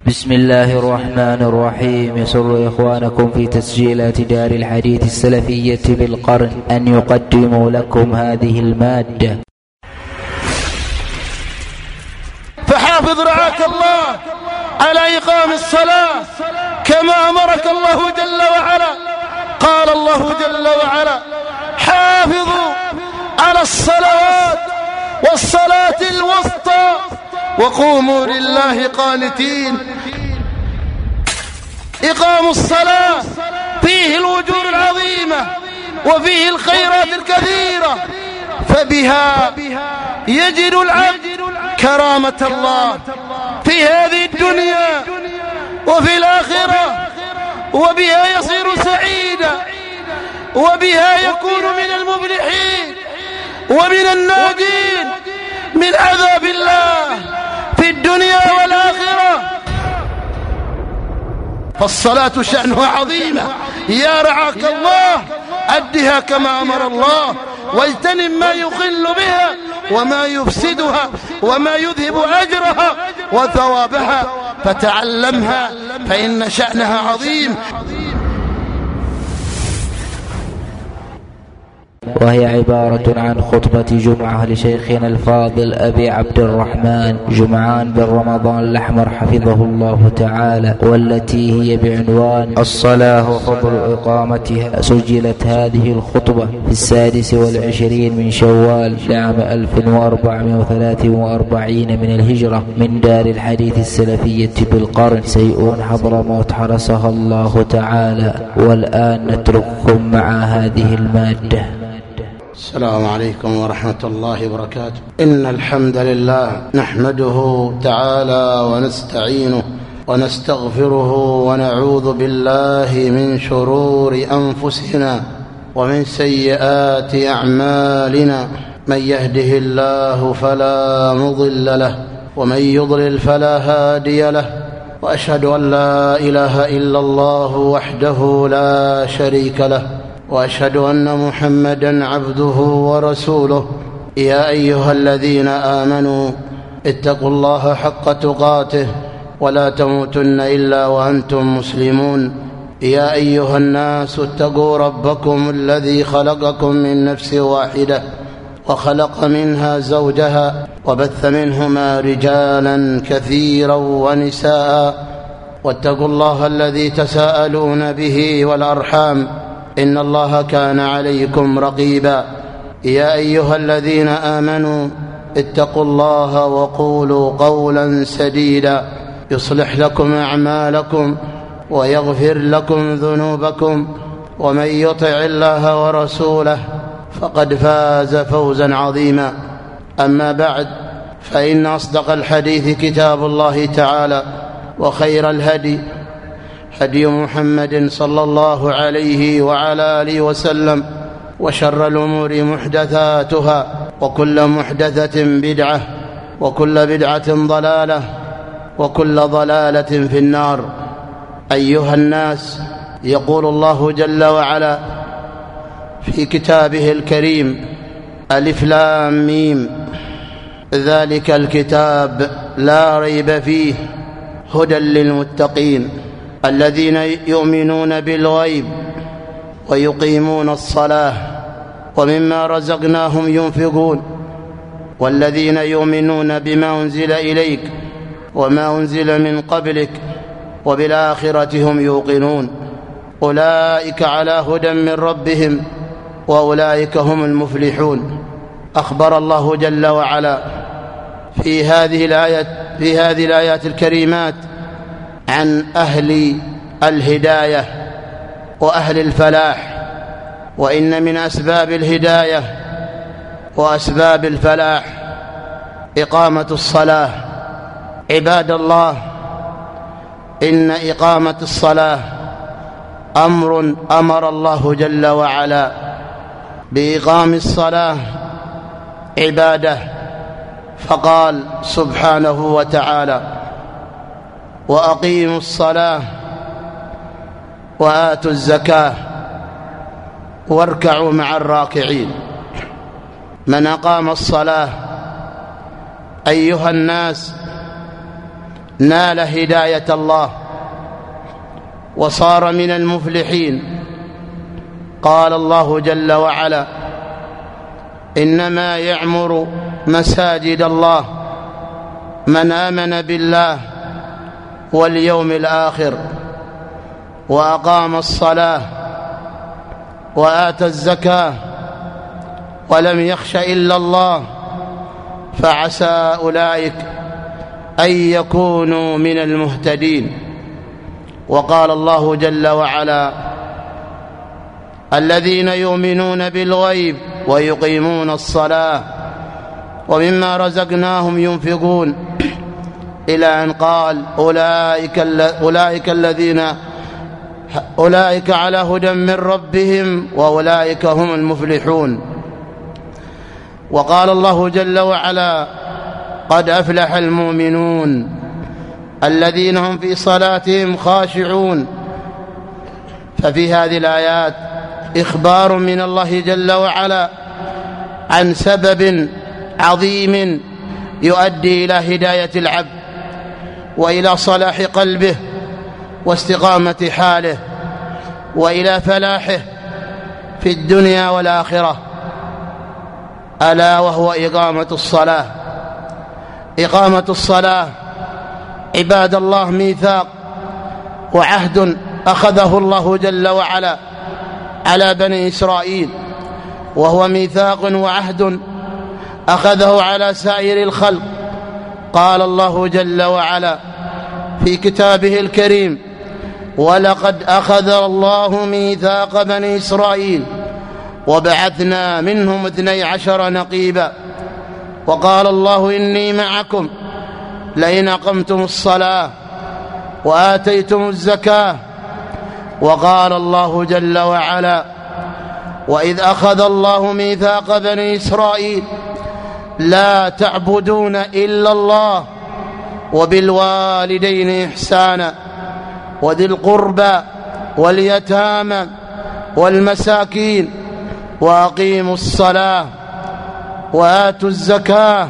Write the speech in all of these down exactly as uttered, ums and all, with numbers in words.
بسم الله الرحمن الرحيم. يسر إخوانكم في تسجيلات دار الحديث السلفية بالقرن أن يقدموا لكم هذه المادة. فحافظ رعاك الله على إقام الصلاة كما أمرك الله جل وعلا. قال الله جل وعلا: حافظوا على الصلوات والصلاة الوسطى وقوموا لله قانتين. إقام الصلاة فيه الوجوه العظيمة وفيه الخيرات الكثيرة، فبها يجد العبد كرامة الله في هذه الدنيا وفي الآخرة، وبها يصير سعيدا، وبها يكون من المفلحين ومن الناجين من عذاب الله في الدنيا والآخرة. فالصلاة شأنها عظيمة. يا رعاك الله أدها كما أمر الله، واجتنب ما يخل بها وما يفسدها وما يذهب أجرها وثوابها، فتعلمها فإن شأنها عظيم. وهي عبارة عن خطبة جمعة لشيخنا الفاضل أبي عبد الرحمن جمعان بن رمضان الأحمر حفظه الله تعالى، والتي هي بعنوان الصلاة وفضل إقامتها. سجلت هذه الخطبة في السادس والعشرين من شوال لعام ألف وأربعمائة وثلاث وأربعين من الهجرة من دار الحديث السلفية بالقرن سيئون حضرموت حرسها الله تعالى. والآن نترككم مع هذه المادة. السلام عليكم ورحمة الله وبركاته. إن الحمد لله نحمده تعالى ونستعينه ونستغفره ونعوذ بالله من شرور أنفسنا ومن سيئات أعمالنا. من يهده الله فلا مضل له ومن يضلل فلا هادي له، وأشهد أن لا إله إلا الله وحده لا شريك له، وأشهد أن محمدًا عبده ورسوله. يا أيها الذين آمنوا اتقوا الله حق تقاته ولا تموتن إلا وأنتم مسلمون. يا أيها الناس اتقوا ربكم الذي خلقكم من نفس واحدة وخلق منها زوجها وبث منهما رجالا كثيرا ونساء، واتقوا الله الذي تساءلون به والأرحام إن الله كان عليكم رقيبا. يا أيها الذين آمنوا اتقوا الله وقولوا قولا سديدا يصلح لكم أعمالكم ويغفر لكم ذنوبكم، ومن يطع الله ورسوله فقد فاز فوزا عظيما. أما بعد، فإن أصدق الحديث كتاب الله تعالى، وخير الهدي هدي محمد صلى الله عليه وعلى آله وسلم، وشر الأمور محدثاتها، وكل محدثة بدعة، وكل بدعة ضلالة، وكل ضلالة في النار. أيها الناس، يقول الله جل وعلا في كتابه الكريم: ألف لام ميم، ذلك الكتاب لا ريب فيه هدى للمتقين الذين يؤمنون بالغيب ويقيمون الصلاة ومما رزقناهم ينفقون والذين يؤمنون بما أنزل إليك وما أنزل من قبلك وبالآخرة هم يوقنون أولئك على هدى من ربهم وأولئك هم المفلحون. أخبر الله جل وعلا في هذه الآيات في هذه الآيات الكريمات عن أهل الهداية وأهل الفلاح، وإن من أسباب الهداية وأسباب الفلاح إقامة الصلاة. عباد الله، إن إقامة الصلاة أمر أمر الله جل وعلا بإقام الصلاة عبادة، فقال سبحانه وتعالى: وأقيموا الصلاة وآتوا الزكاة واركعوا مع الراكعين. من أقام الصلاة أيها الناس نال هداية الله وصار من المفلحين. قال الله جل وعلا: إنما يعمر مساجد الله من آمن بالله واليوم الآخر وأقام الصلاة وآتى الزكاة ولم يخش إلا الله فعسى أولئك أن يكونوا من المهتدين. وقال الله جل وعلا: الذين يؤمنون بالغيب ويقيمون الصلاة ومما رزقناهم ينفقون، إلى أن قال: أولئك, أولئك الذين أولئك على هدى من ربهم وأولئك هم المفلحون. وقال الله جل وعلا: قد أفلح المؤمنون الذين هم في صلاتهم خاشعون. ففي هذه الآيات إخبار من الله جل وعلا عن سبب عظيم يؤدي إلى هداية العبد وإلى صلاح قلبه واستقامة حاله وإلى فلاحه في الدنيا والآخرة، ألا وهو إقامة الصلاة. إقامة الصلاة عباد الله ميثاق وعهد أخذه الله جل وعلا على بني إسرائيل، وهو ميثاق وعهد أخذه على سائر الخلق. قال الله جل وعلا في كتابه الكريم: ولقد أخذ الله ميثاق بني إسرائيل وبعثنا منهم اثني عشر نقيبا. وقال الله: إني معكم لئن أقمتم الصلاة وآتيتم الزكاة. وقال الله جل وعلا: وإذ أخذ الله ميثاق بني إسرائيل لا تعبدون إلا الله وبالوالدين إحسانا وذي القربى واليتامى والمساكين وأقيموا الصلاة وآتوا الزكاة.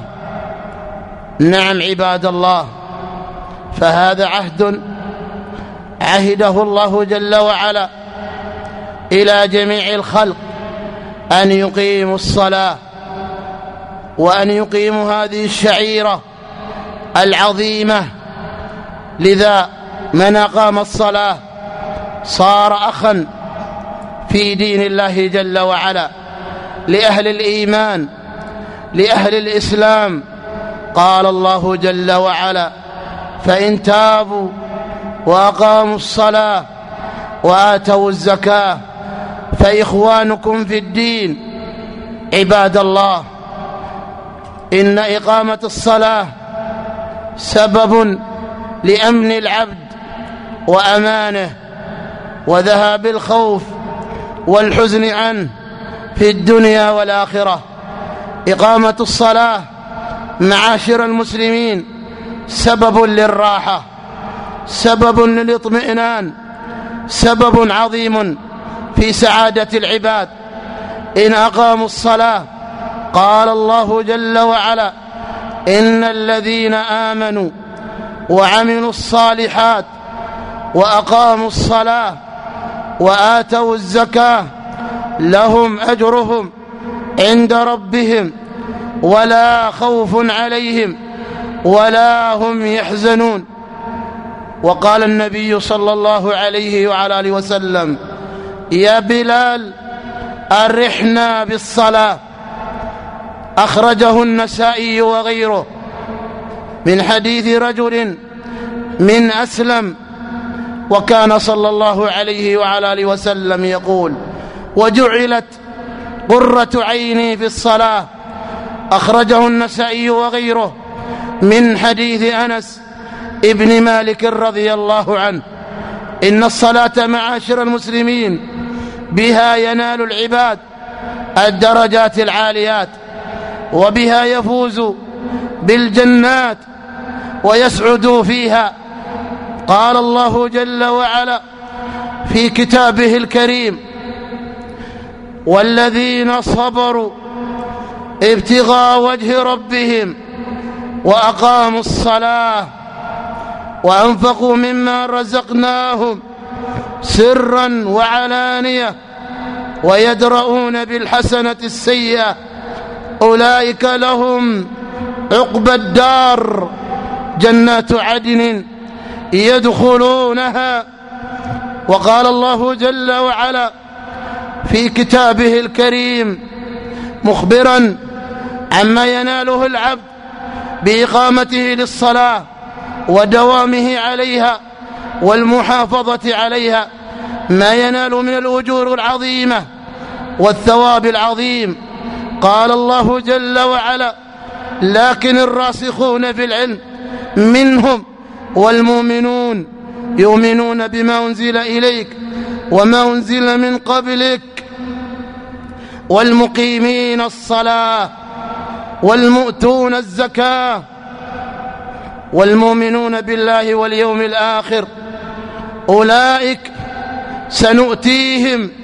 نعم عباد الله، فهذا عهد عهده الله جل وعلا إلى جميع الخلق أن يقيموا الصلاة وأن يقيموا هذه الشعيرة العظيمة. لذا من أقام الصلاة صار أخا في دين الله جل وعلا لأهل الإيمان لأهل الإسلام. قال الله جل وعلا: فإن تابوا وأقاموا الصلاة وآتوا الزكاة فإخوانكم في الدين. عباد الله، إن إقامة الصلاة سبب لأمن العبد وأمانه وذهاب الخوف والحزن عنه في الدنيا والآخرة. إقامة الصلاة معاشر المسلمين سبب للراحة، سبب للاطمئنان، سبب عظيم في سعادة العباد إن أقاموا الصلاة. قال الله جل وعلا: إن الذين آمنوا وعملوا الصالحات وأقاموا الصلاة وآتوا الزكاة لهم أجرهم عند ربهم ولا خوف عليهم ولا هم يحزنون. وقال النبي صلى الله عليه وعلى آله وسلم: يا بلال أرحنا بالصلاة. أخرجه النسائي وغيره من حديث رجل من أسلم، وكان صلى الله عليه وعلى آله وسلم يقول: وجعلت قرة عيني في الصلاة. أخرجه النسائي وغيره من حديث أنس ابن مالك رضي الله عنه. إن الصلاة معاشر المسلمين بها ينال العباد الدرجات العاليات، وبها يفوز بالجنات ويسعد فيها. قال الله جل وعلا في كتابه الكريم: والذين صبروا ابتغاء وجه ربهم وأقاموا الصلاة وأنفقوا مما رزقناهم سرا وعلانية ويدرؤون بالحسنة السيئة أولئك لهم عقبى الدار جنات عدن يدخلونها. وقال الله جل وعلا في كتابه الكريم مخبرا عما يناله العبد بإقامته للصلاة ودوامه عليها والمحافظة عليها، ما ينال من الأجور العظيمة والثواب العظيم. قال الله جل وعلا: لكن الراسخون في العلم منهم والمؤمنون يؤمنون بما أنزل إليك وما أنزل من قبلك والمقيمين الصلاة والمؤتون الزكاة والمؤمنون بالله واليوم الآخر أولئك سنؤتيهم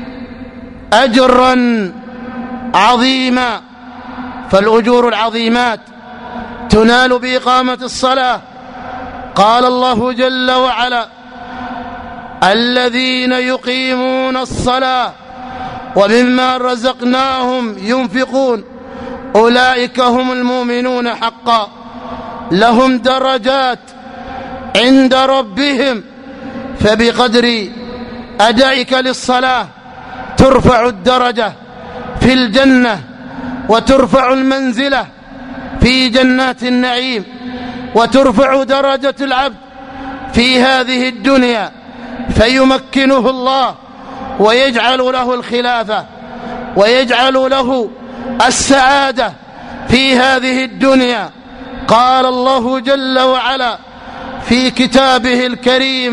أجرا عظيما. فالأجور العظيمات تنال بإقامة الصلاة. قال الله جل وعلا: الذين يقيمون الصلاة ومما رزقناهم ينفقون أولئك هم المؤمنون حقا لهم درجات عند ربهم. فبقدر أدائك للصلاة ترفع الدرجة في الجنة وترفع المنزلة في جنات النعيم وترفع درجة العبد في هذه الدنيا فيمكنه الله ويجعل له الخلافة ويجعل له السعادة في هذه الدنيا. قال الله جل وعلا في كتابه الكريم: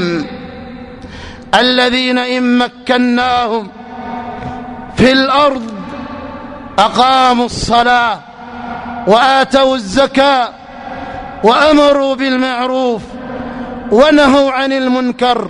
الذين إن مكناهم في الأرض أقاموا الصلاة وآتوا الزكاة وأمروا بالمعروف ونهوا عن المنكر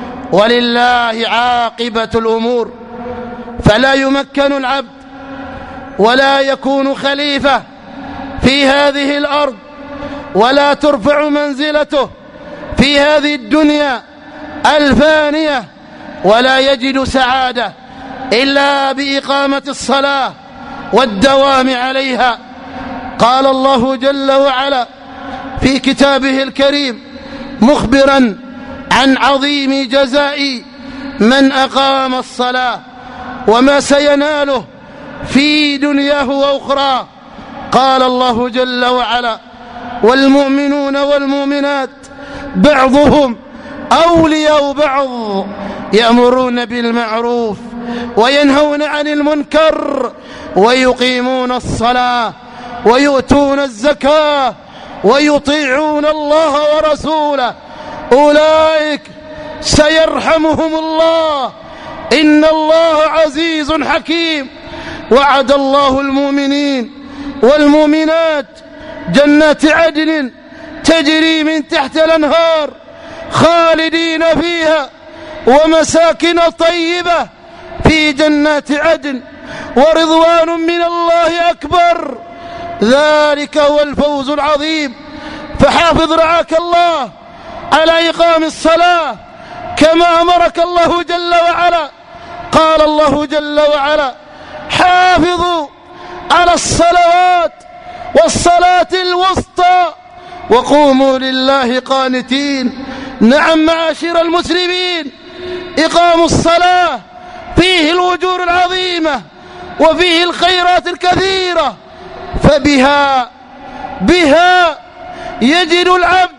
ولله عاقبة الأمور. فلا يمكن العبد ولا يكون خليفة في هذه الأرض ولا ترفع منزلته في هذه الدنيا الفانية ولا يجد سعادة إلا بإقامة الصلاة والدوام عليها. قال الله جل وعلا في كتابه الكريم مخبرا عن عظيم جزاء من أقام الصلاة وما سيناله في دنياه وأخرى. قال الله جل وعلا: والمؤمنون والمؤمنات بعضهم أولياء بعض يأمرون بالمعروف وينهون عن المنكر ويقيمون الصلاة ويؤتون الزكاة ويطيعون الله ورسوله أولئك سيرحمهم الله إن الله عزيز حكيم. وعد الله المؤمنين والمؤمنات جنات عدن تجري من تحت الأنهار خالدين فيها ومساكن طيبة في جنات عدن ورضوان من الله أكبر ذلك هو الفوز العظيم. فحافظ رعاك الله على إقام الصلاة كما أمرك الله جل وعلا. قال الله جل وعلا: حافظوا على الصلوات والصلاة الوسطى وقوموا لله قانتين. نعم معاشر المسلمين، إقام الصلاة فيه الأجور العظيمة وفيه الخيرات الكثيرة، فبها بها يجد العبد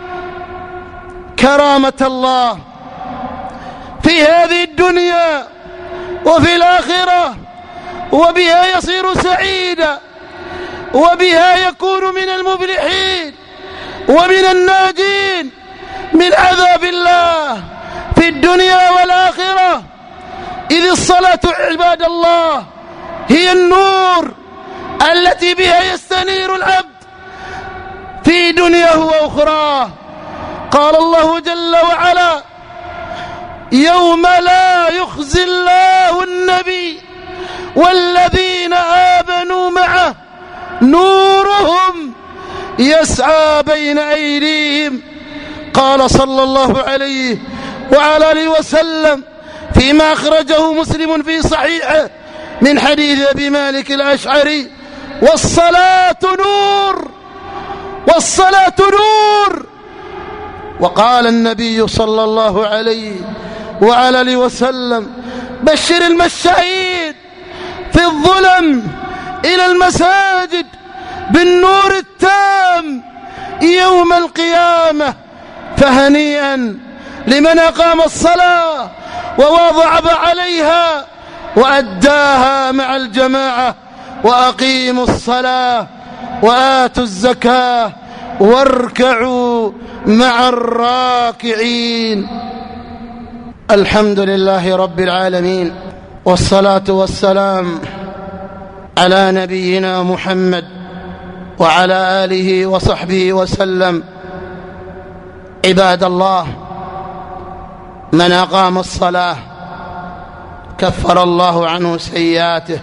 كرامة الله في هذه الدنيا وفي الآخرة، وبها يصير سعيدا، وبها يكون من المفلحين ومن الناجين من عذاب الله في الدنيا والآخرة. إذ الصلاة عباد الله هي النور التي بها يستنير العبد في دنياه وأخراه. قال الله جل وعلا: يوم لا يخزي الله النبي والذين آمنوا معه نورهم يسعى بين أيديهم قال صلى الله عليه وعلى آله وسلم فيما أخرجه مسلم في صحيحه من حديث أبي مالك الأشعري: والصلاة نور، والصلاة نور. وقال النبي صلى الله عليه وعلى آله وسلم: بشر المشائين في الظلم إلى المساجد بالنور التام يوم القيامة. فهنيئا لمن أقام الصلاة وواظب عليها وأداها مع الجماعة. وأقيموا الصلاة وآتوا الزكاة واركعوا مع الراكعين. الحمد لله رب العالمين، والصلاة والسلام على نبينا محمد وعلى آله وصحبه وسلم. عباد الله، من أقام الصلاة كفر الله عنه سيئاته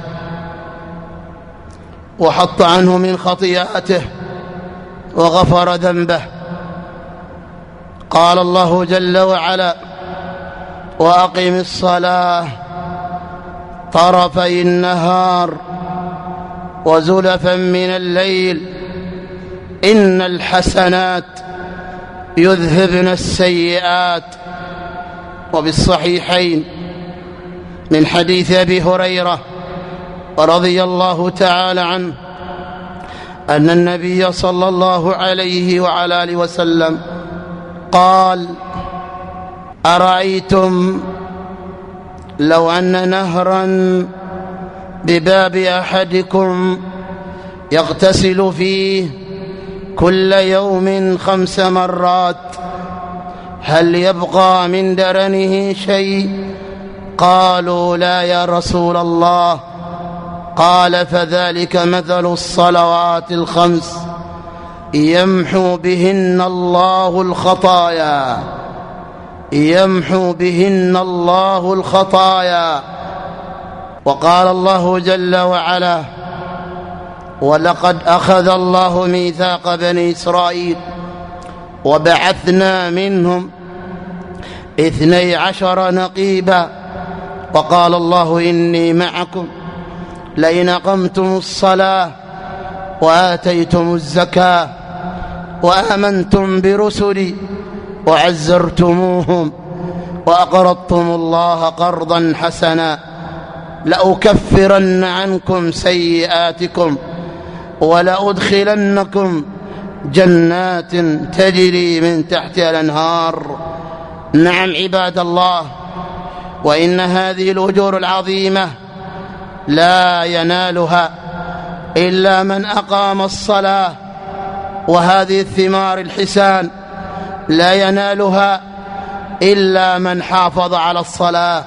وحط عنه من خطيئاته وغفر ذنبه. قال الله جل وعلا: وأقم الصلاة طرفي النهار وزلفا من الليل إن الحسنات يذهبن السيئات. وبالصحيحين من حديث أبي هريرة رضي الله تعالى عنه أن النبي صلى الله عليه وعلى آله وسلم قال: أرأيتم لو أن نهرا بباب أحدكم يغتسل فيه كل يوم خمس مرات هل يبقى من درنه شيء؟ قالوا: لا يا رسول الله. قال: فذلك مثل الصلوات الخمس يمحو بهن الله الخطايا يمحو بهن الله الخطايا. وقال الله جل وعلا: ولقد أخذ الله ميثاق بني إسرائيل وبعثنا منهم اثني عشر نقيبا وقال الله: إني معكم لئن أقمتم الصلاة وآتيتم الزكاة وآمنتم برسلي وعزرتموهم وأقرضتم الله قرضا حسنا لأكفرن عنكم سيئاتكم ولأدخلنكم جنات تجري من تحتها الأنهار. نعم عباد الله، وإن هذه الأجور العظيمة لا ينالها إلا من أقام الصلاة، وهذه الثمار الحسان لا ينالها إلا من حافظ على الصلاة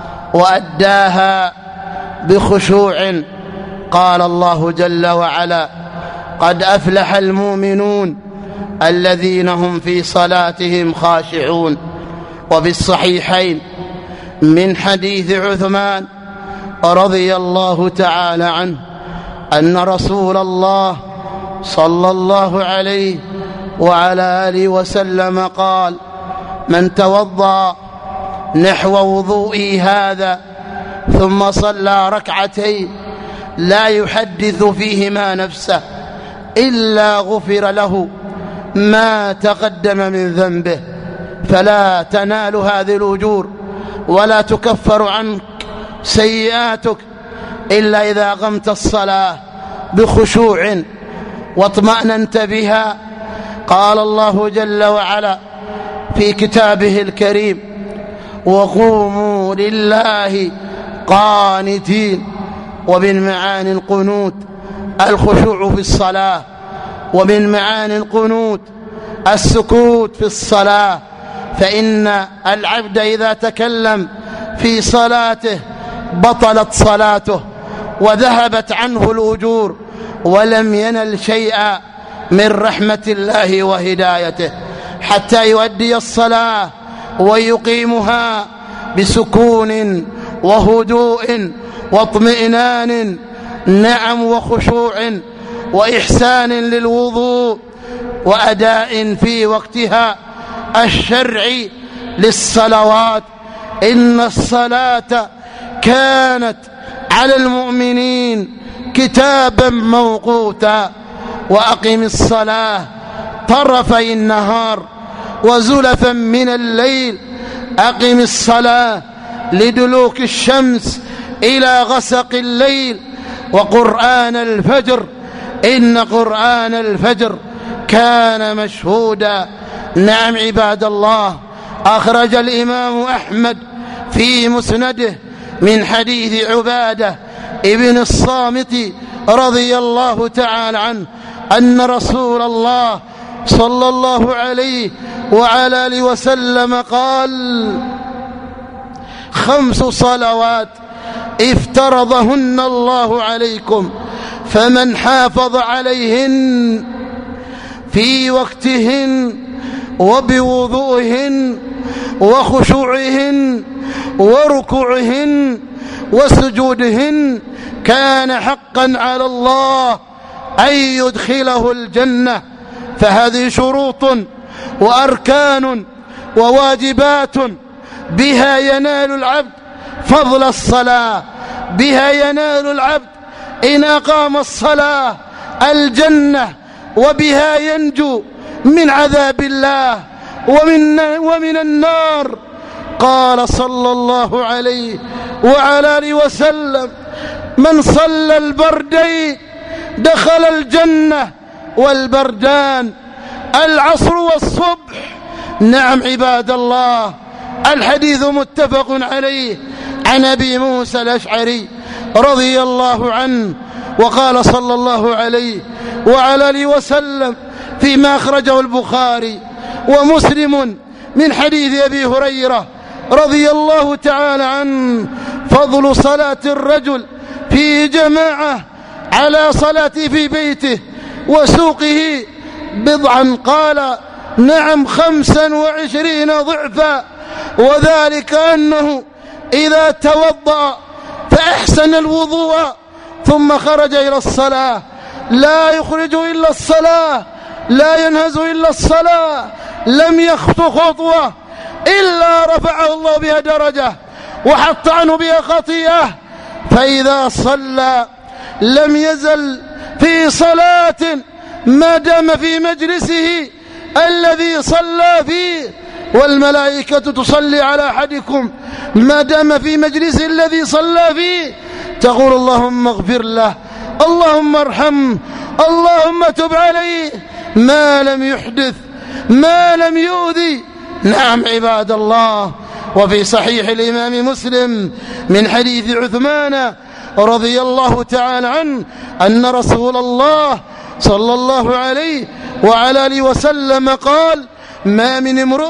وأداها بخشوع. قال الله جل وعلا: قد أفلح المؤمنون الذين هم في صلاتهم خاشعون. وبالصحيحين من حديث عثمان رضي الله تعالى عنه أن رسول الله صلى الله عليه وعلى آله وسلم قال: من توضأ نحو وضوئي هذا ثم صلى ركعتين لا يحدث فيهما نفسه إلا غفر له ما تقدم من ذنبه. فلا تنال هذه الأجور ولا تكفر عنك سيئاتك إلا إذا قمت الصلاة بخشوع واطمأننت بها. قال الله جل وعلا في كتابه الكريم: وقوموا لله قانتين. ومن معاني القنوت الخشوع في الصلاة، ومن معاني القنوت السكوت في الصلاة، فإن العبد إذا تكلم في صلاته بطلت صلاته وذهبت عنه الأجور ولم ينل شيئا من رحمة الله وهدايته، حتى يؤدي الصلاة ويقيمها بسكون وهدوء واطمئنان، نعم، وخشوع وإحسان للوضوء وأداء في وقتها الشرعي للصلوات. إن الصلاة كانت على المؤمنين كتابا موقوتا. وأقم الصلاة طرفي النهار وزلفا من الليل. أقم الصلاة لدلوك الشمس إلى غسق الليل وقرآن الفجر إن قرآن الفجر كان مشهودا. نعم عباد الله، أخرج الإمام أحمد في مسنده من حديث عبادة ابن الصامت رضي الله تعالى عنه أن رسول الله صلى الله عليه وعلى آله وسلم قال: خمس صلوات افترضهن الله عليكم فمن حافظ عليهن في وقتهن وبوضوئهن وخشوعهن وركوعهن وسجودهن كان حقا على الله أن يدخله الجنة. فهذه شروط وأركان وواجبات بها ينال العبد فضل الصلاة، بها ينال العبد إن أقام الصلاة الجنة، وبها ينجو من عذاب الله ومن, ومن النار. قال صلى الله عليه وعلى آله وسلم: من صلى البردين دخل الجنة والبردان العصر والصبح. نعم عباد الله، الحديث متفق عليه عن أبي موسى الأشعري رضي الله عنه، وقال صلى الله عليه وعلى آله وسلم فيما أخرجه البخاري ومسلم من حديث أبي هريرة رضي الله تعالى عنه: فضل صلاة الرجل في جماعة على صلاته في بيته وسوقه بضعا. قال: نعم، خمسا وعشرين ضعفا. وذلك أنه إذا توضأ فأحسن الوضوء ثم خرج إلى الصلاة لا يخرج إلا الصلاة، لا ينهز إلا الصلاة، لم يخطو خطوة إلا رفعه الله بها درجة وحط عنه بها خطيئة. فإذا صلى لم يزل في صلاة ما دام في مجلسه الذي صلى فيه، والملائكة تصلي على أحدكم ما دام في مجلسه الذي صلى فيه، تقول: اللهم اغفر له، اللهم ارحمه، اللهم تب عليه، ما لم يحدث، ما لم يؤذي. نعم عباد الله، وفي صحيح الإمام مسلم من حديث عثمان رضي الله تعالى عنه أن رسول الله صلى الله عليه وعلى آله وسلم قال: ما من امرؤ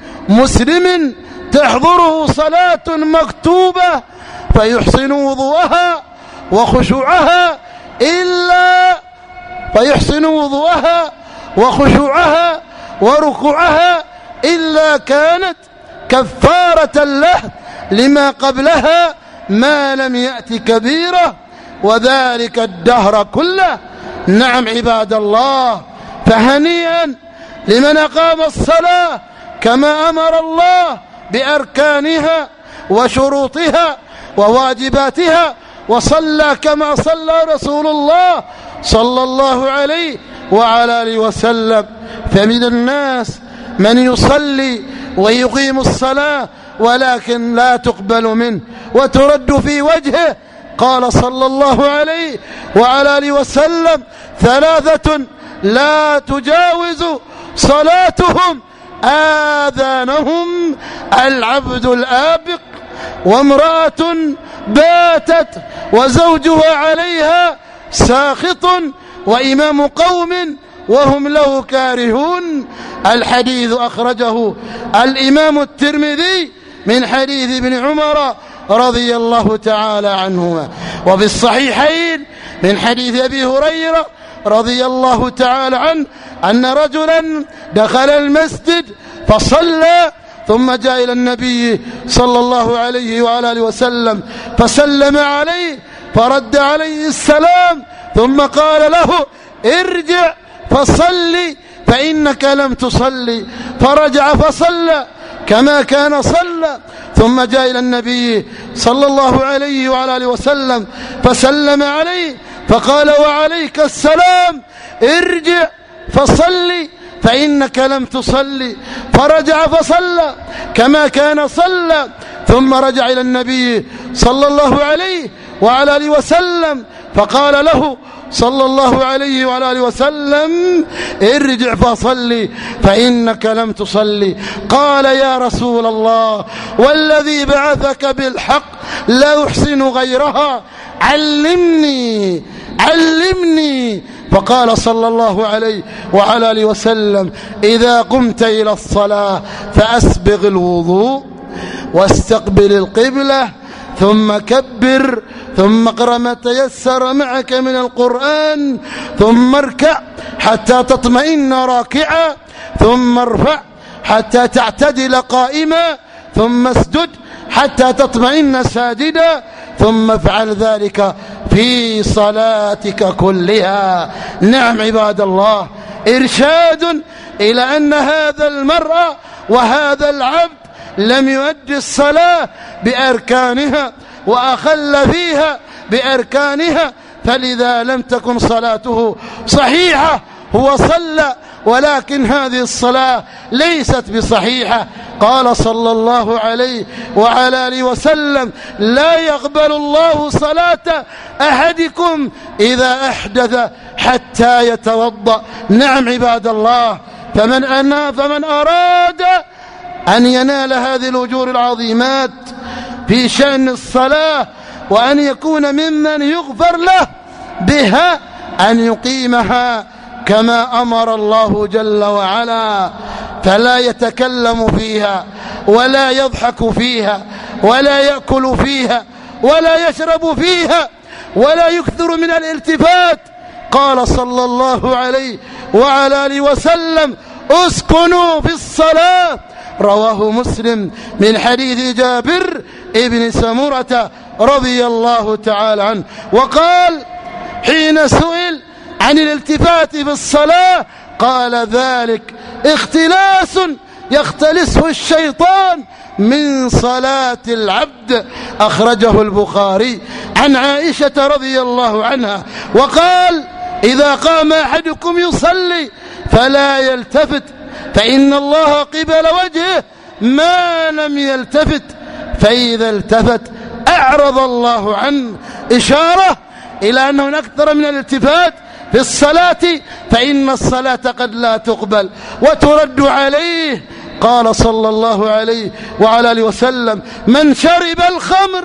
مسلم تحضره صلاة مكتوبة فيحسن وضوءها وخشوعها إلا فيحسن وضوءها وخشوعها وركوعها إلا كانت كفارة له لما قبلها ما لم يأت كبيرة، وذلك الدهر كله. نعم عباد الله، فهنيئا لمن أقام الصلاة كما أمر الله بأركانها وشروطها وواجباتها، وصلى كما صلى رسول الله صلى الله عليه وعلى آله وسلم. فمن الناس من يصلي ويقيم الصلاة ولكن لا تقبل منه وترد في وجهه. قال صلى الله عليه وعلى آله وسلم: ثلاثة لا تجاوز صلاتهم آذانهم: العبد الآبق، وامرأة باتت وزوجها عليها ساخط، وإمام قوم وهم له كارهون. الحديث أخرجه الإمام الترمذي من حديث ابن عمر رضي الله تعالى عنهما. وفي الصحيحين من حديث أبي هريرة رضي الله تعالى عنه أن رجلا دخل المسجد فصلى ثم جاء إلى النبي صلى الله عليه وعلى آله وسلم فسلم عليه فرد عليه السلام، ثم قال له: ارجع فصلي فإنك لم تصلي. فرجع فصلى كما كان صلى، ثم جاء إلى النبي صلى الله عليه وعلى آله وسلم فسلم عليه فقال وعليك السلام، ارجع فصلي فإنك لم تصلي. فرجع فصلى كما كان صلى، ثم رجع إلى النبي صلى الله عليه وعلى آله وسلم فقال له صلى الله عليه وعلى آله وسلم ارجع فصلي فإنك لم تصلي. قال يا رسول الله والذي بعثك بالحق لا أحسن غيرها، علمني علمني. فقال صلى الله عليه وعلى آله وسلم إذا قمت إلى الصلاة فأسبغ الوضوء واستقبل القبلة ثم كبر ثم اقرأ ما تيسر معك من القرآن ثم اركع حتى تطمئن راكعا ثم ارفع حتى تعتدل قائما ثم اسجد حتى تطمئن ساجدا ثم افعل ذلك في صلاتك كلها. نعم عباد الله، إرشاد إلى أن هذا المرء وهذا العبد لم يؤدي الصلاة بأركانها وأخل فيها بأركانها، فلذا لم تكن صلاته صحيحة. هو صلى ولكن هذه الصلاة ليست بصحيحة. قال صلى الله عليه وعلى آله وسلم لا يقبل الله صلاة أحدكم إذا أحدث حتى يتوضأ. نعم عباد الله، فمن أنا فمن أراد أن ينال هذه الأجور العظيمات في شأن الصلاة وأن يكون ممن يغفر له بها أن يقيمها كما أمر الله جل وعلا، فلا يتكلم فيها ولا يضحك فيها ولا يأكل فيها ولا يشرب فيها ولا يكثر من الالتفات. قال صلى الله عليه وعلى آله وسلم اسكنوا في الصلاة، رواه مسلم من حديث جابر ابن سمرة رضي الله تعالى عنه. وقال حين سئل عن الالتفات في الصلاة قال ذلك اختلاس يختلسه الشيطان من صلاة العبد، أخرجه البخاري عن عائشة رضي الله عنها. وقال إذا قام أحدكم يصلي فلا يلتفت فإن الله قبل وجهه ما لم يلتفت، فإذا التفت أعرض الله عنه، إشارة إلى أنه أكثر من الالتفات في الصلاة فإن الصلاة قد لا تقبل وترد عليه. قال صلى الله عليه وعلى آله وسلم من شرب الخمر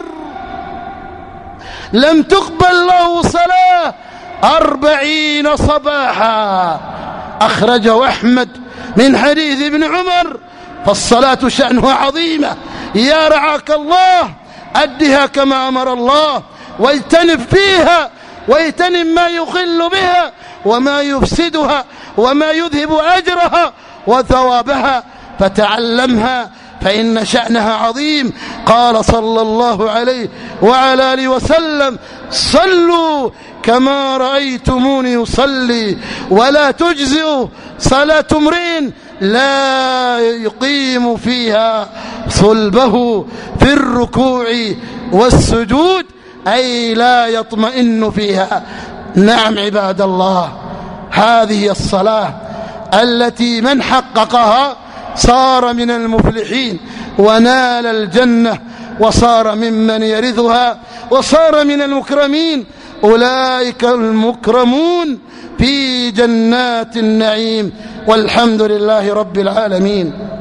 لم تقبل له صلاة أربعين صباحا، أخرجه أحمد من حديث ابن عمر. فالصلاة شأنها عظيمة، يا رعاك الله أدها كما أمر الله واجتنب فيها واجتنب ما يخل بها وما يفسدها وما يذهب أجرها وثوابها، فتعلمها فإن شأنها عظيم. قال صلى الله عليه وعلى آله وسلم صلوا كما رأيتموني يصلي، ولا تجزئ صلاة امرئ لا يقيم فيها صلبه في الركوع والسجود، أي لا يطمئن فيها. نعم عباد الله، هذه الصلاة التي من حققها صار من المفلحين ونال الجنة وصار ممن يرثها وصار من المكرمين، أولئك المكرمون في جنات النعيم، والحمد لله رب العالمين.